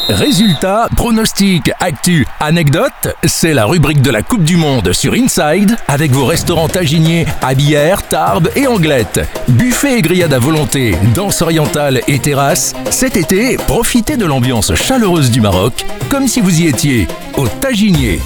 Résultats, pronostics, actu, anecdotes, c'est la rubrique de la Coupe du Monde sur Inside avec vos restaurants Taginier à Bière, Tarbes et Anglette. Buffet et grillade à volonté, danse orientale et terrasse. Cet été, profitez de l'ambiance chaleureuse du Maroc comme si vous y étiez au Taginier.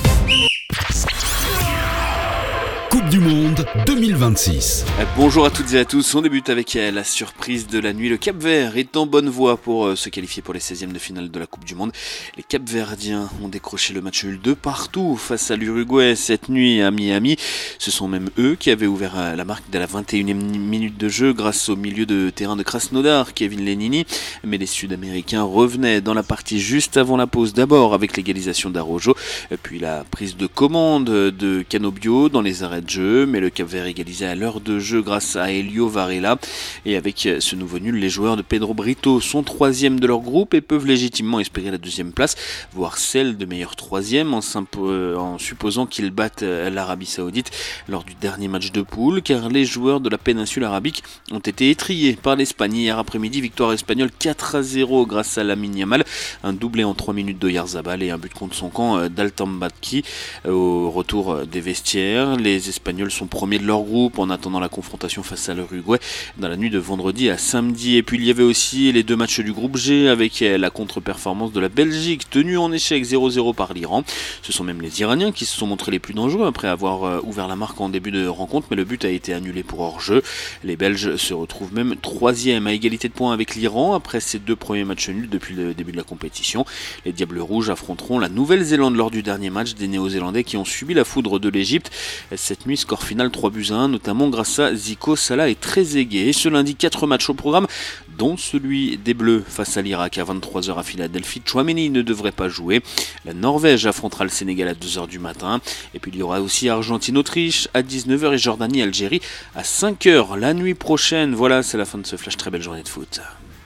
Coupe du Monde 2026. Bonjour à toutes et à tous, on débute avec la surprise de la nuit. Le Cap-Vert est en bonne voie pour se qualifier pour les 16e de finale de la Coupe du Monde. Les Cap-Verdiens ont décroché le match nul de partout face à l'Uruguay cette nuit à Miami. Ce sont même eux qui avaient ouvert la marque dès la 21e minute de jeu grâce au milieu de terrain de Krasnodar, Kevin Lenini. Mais les Sud-Américains revenaient dans la partie juste avant la pause, d'abord avec l'égalisation d'Araujo, puis la prise de commande de Canobio dans les arrêts de jeu, mais le Cap-Vert égalisait à l'heure de jeu grâce à Helio Varela. Et avec ce nouveau nul, les joueurs de Pedro Brito sont 3e de leur groupe et peuvent légitimement espérer la 2e place, voire celle de meilleur 3e en supposant qu'ils battent l'Arabie Saoudite lors du dernier match de poule, car les joueurs de la péninsule arabique ont été étrillés par l'Espagne hier après-midi. Victoire espagnole 4-0 grâce à Lamine Yamal, un doublé en 3 minutes d'Oyarzabal et un but contre son camp d'Altambadki au retour des vestiaires. Les Espagnols sont premiers de leur groupe en attendant la confrontation face à l'Uruguay dans la nuit de vendredi à samedi. Et puis il y avait aussi les deux matchs du groupe G avec la contre-performance de la Belgique tenue en échec 0-0 par l'Iran. Ce sont même les Iraniens qui se sont montrés les plus dangereux après avoir ouvert la marque en début de rencontre, mais le but a été annulé pour hors-jeu. Les Belges se retrouvent même 3e à égalité de points avec l'Iran après ces deux premiers matchs nuls depuis le début de la compétition. Les Diables Rouges affronteront la Nouvelle-Zélande lors du dernier match des Néo-Zélandais qui ont subi la foudre de l'Égypte. Cette nuit, score final 3-1, notamment grâce à Zico, Salah et Trezeguet. Et ce lundi, 4 matchs au programme, dont celui des Bleus face à l'Irak à 23h à Philadelphie. Chouameni ne devrait pas jouer. La Norvège affrontera le Sénégal à 2h du matin. Et puis il y aura aussi Argentine-Autriche à 19h et Jordanie-Algérie à 5h la nuit prochaine. Voilà, c'est la fin de ce flash. Très belle journée de foot.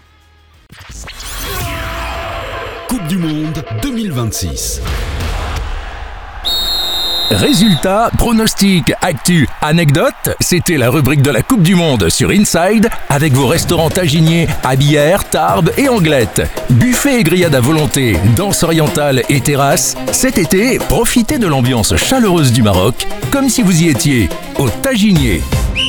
Coupe du Monde 2026. Résultats, pronostics, actu, anecdotes, c'était la rubrique de la Coupe du Monde sur Inside avec vos restaurants Taginier à Bière, Tarbes et Anglette. Buffet et grillade à volonté, danse orientale et terrasse. Cet été, profitez de l'ambiance chaleureuse du Maroc comme si vous y étiez au Taginier.